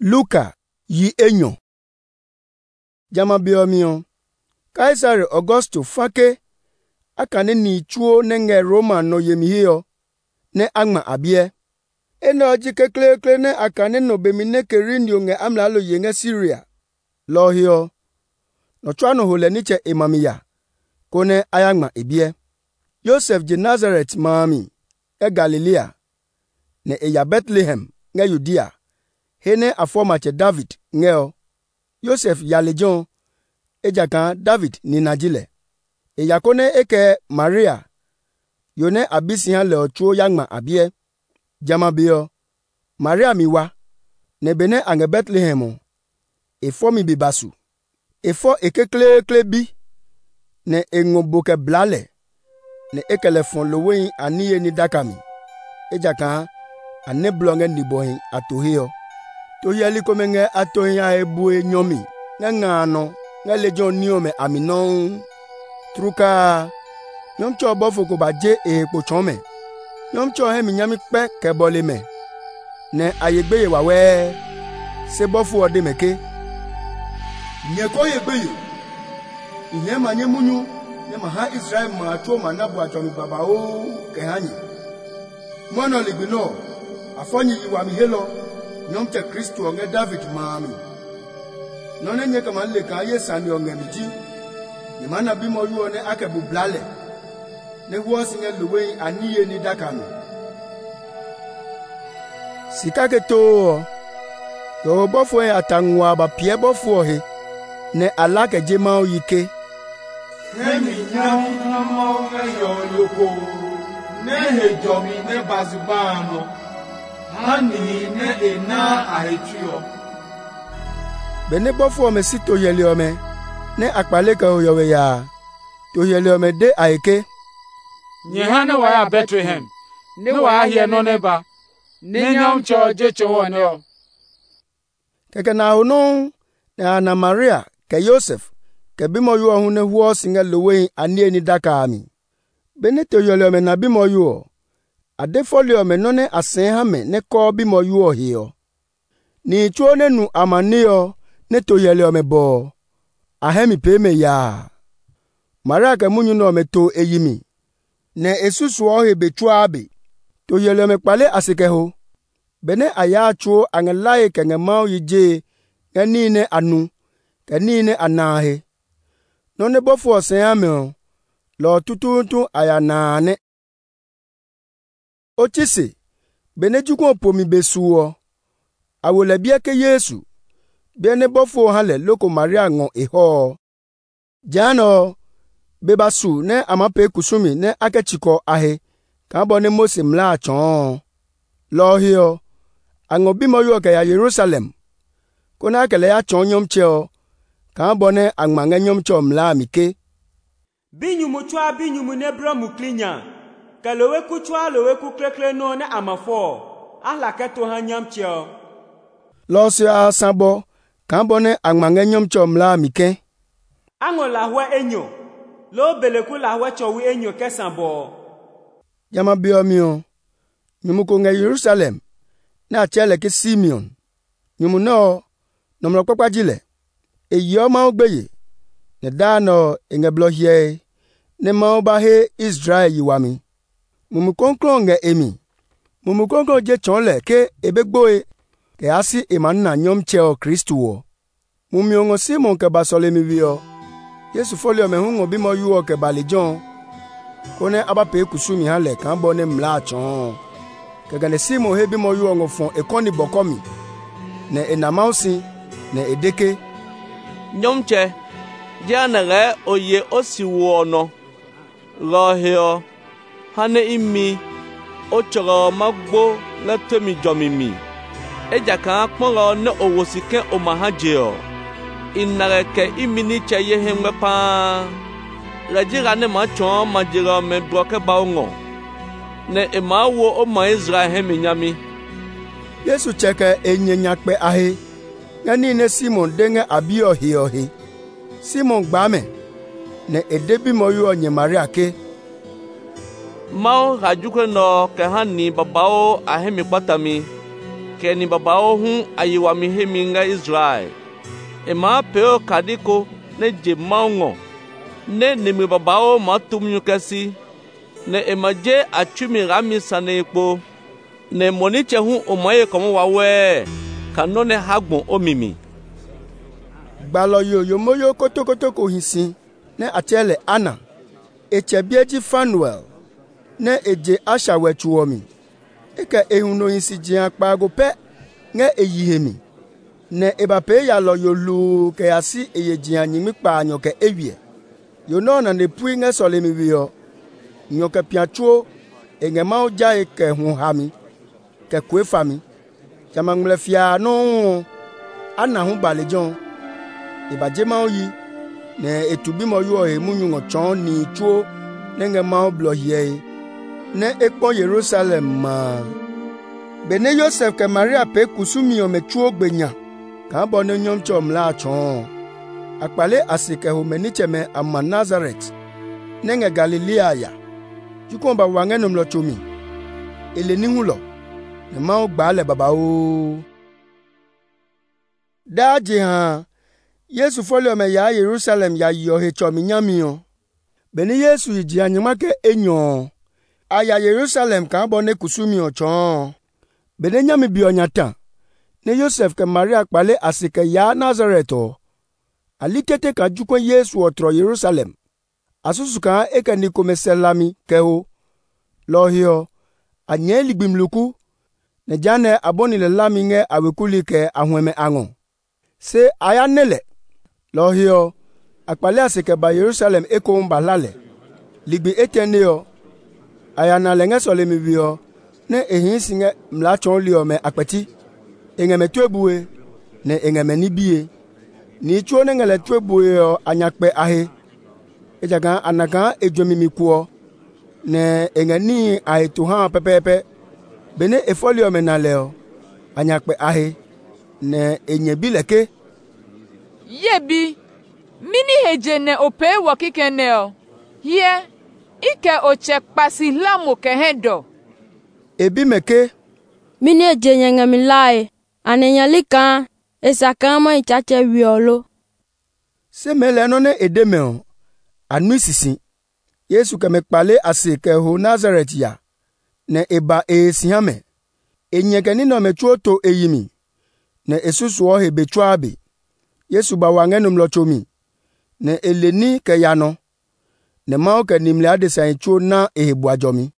Luka yi enyo. Jama biomio. Kaisari Augusto fake akane ni chuo nenge Roma no yemihio ne agma abie. Eno jikekle ne akane no bemine kerindio nge amlalo yenge Syria. Lohio. No chwano hole niche imamiya. Kone ayagma ebie. Joseph je Nazareth mami. Galilea. Ne eya Bethlehem nge Judea. Hene afomache David ngeo. Joseph yalejon. Ejaka David ni najile. Eyakone eke Maria. Yone abisihan le ochuo yagma abie. Jama bio. Maria miwa. Ne bene ange Bethlehem. Efo mi bibasu. Efo ekekle bi. Ne engoboke blale. Ne ekelefon lowein aniye ni dakami. Ejaka ane blonge nibohin atohio. Toyeli komenge atohia ebue nyomi. Ngano. Nga lejon niome aminon. Truka. Nyom cho bofo ko baje po chome. Nyom cho he minyami kpe kebole me. Ne ayegbeye wawe. Se bofo ode meke. Nye ko yegbeye. Nye manye munyu. Nye maha Israel ma cho manabu achomi baba o kehanyi. Mwana ligbino. Afonyi yiwa mihelo. Nyom te Kristo onge David maami. None nye kama leka ye sani onge miji. Ni mana bimo yuo ne akebu blale. Ne huosi nge luwe aniye ni dakami. Sikake to. Yo bofo e atangwa ba pie bofo he. Ne alake jemao yike. Nemi nyam namao nge yoko. Ne hejomi ne bazibano. Hani ne ena ahetrio. Bene bofo me si to yeliome. Ne akpaleka oyowe ya. To yeliome de aike. Nyehane wa ya Bethlehem. Ne wa ahie no neba. Ne nyam cho je cho wonyo. Keke na hono na Ana Maria ke Joseph ke bimo yuo hu ne huo singa lowe anie ni dakami. Bene to yeliome na bimo yuo. Adefolio me no ne asen ha me ne ko bimo yuo hio. Ni chuo ne nu amanio ne to yeliome bo. Ahemi peme ya. Maria ke munyu no me to eyimi. Ne esusu ohe bechua abe. To yeliome kpale asike ho. Bene aya chuo angelaye ke ngemau yije nganine anu. Kanine anahe. No ne bofo osen ha me lo tutu aya nane. Ochisi, bene jukon pomi besuo. Awole bieke Yesu. Bene bofo hale loko Maria ngon eho. Jano, bebasu ne amape kusumi ne akechiko ahe. Kambone Mose mla chon. Lohio, angobimo yoke ya Jerusalem. Kona akele ya chon nyom cheo. Kambone angmange nyom cho mla mike. Binyumu chwa binyumu nebro muklinya. Kalowe kuchwa lowe kuklekle no ne amafo. Ahla keto hanyam cheo. Losio a sabo. Kambone angmange nyom cho mla mike. Ango lahwe enyo. Lo beleku lahwe chowi enyo kesambo. Yama biomio. Nyumuko nge Jerusalem. Na chele ke Simeon. Nyumu no. Nomro kwa jile. Eyo ma ogbeye. Ne dano enge blohye. Ne ma obahe Israel yiwami. Mumukonklo nge emi. Mumukonklo je chonle ke ebegboe. Ke asi imanuna nyom cheo Kristu wo. Mumiongo Simon ke basole mivio. Yesu folio me hungo bimo yuo ke balijon. Kone abape kusumi hale kambone mla chon. Ke gane Simon he bimo yuo ngofon ekoni bokomi. Ne enamausi. Ne edeke. Nyomche. Janere oye osiwono. Lohio. Hane imi. Ochoro magbo na temi jomimi. Ejaka kpọrọ ne owosike omahajeo. Inareke imini cheye hemwe pa. Rejira ne machon majira me bloke baongo. Ne emawo oma Israel heminyami. Yesu cheke enyenyakpe ahe. Ngani ne Simon denge abio hiohi. Simon gbame. Ne edebi moyu onye Maria ke. Mao rajukwe no ke hani babao ahemi patami. ke ni babao hu ayiwa mi hemi nga Israel ma peo kadiko ne je maungo ne mi babao matum nyukasi ne maje atumi rami sanekpo ne moniche hu omoye komo wawe kanone hagbon omimi gbalo yo moyo kotokoto ko hinsin ne atele ana echebieji Fanuel ne eje ashawechuomi eke ehuno hinsi jian pago pe nge eyihemi ne ebape ya lo yo lu ke asi eye jian nyimi pa anyo ke ewie yo no na ne pui nge solemi wio nyo ke piachuo enge ma oja eke hu hami ke kwefami jama mlefia no ana hu balejon ibaje ma oyi ne etubi mo yo e munyu ngo chon ni chuo nenge ma oblo hie ne ekpo Jerusalem ma bene Yosef ke Maria pe kusumi o mechuo gbenya ka bo ne nyom chom la chon akpale asike ho meniche me ama Nazareth nenge Galilea ya jukomba wangenom lo chomi eleni hulo ne ma ogba le baba o daji ha Yesu folio me ya Jerusalem ya yo he chomi nyamio bene Yesu iji anyima ke enyo aya Jerusalem ka bo ne kusumi o chon bene nyami bi onyata ne Yosef ke Maria kpale asike ya Nazareth o alikete ka jukwe Yesu otro Jerusalem asusuka eke ni komeselami ke o lohio anye ligbimluku ne jane aboni le lami nge awekuli ke ahweme ango se aya nele lohio akpale asike ba Jerusalem eko mba lale ligbi eteneo aya na lenge solemi bio ne ehin singe mlachon lio me akpati engeme twebue ne engeme nibie ni chuo ne ngele twebue o anyakpe ahe ejaga anaga ejomimikuo ne engeni ahe tuha pepepe bene efolio me na leo anyakpe ahe ne enyebileke yebi mini heje ne ope wokikeneo hie ike oche kpasi lamo kehendo ebi meke mini heje nyengemilai anenyalika esakama ichache wiolo se mele no ne edemeo anmisisi Yesu ke mekpale asike ho Nazareth ya ne eba esihame enyegeni no mechuoto eyimi ne esusu o hebechuabe Yesu ba wangenum lochomi ne eleni ke yano ne mao ke nimle adesan chuo na ehebuajomi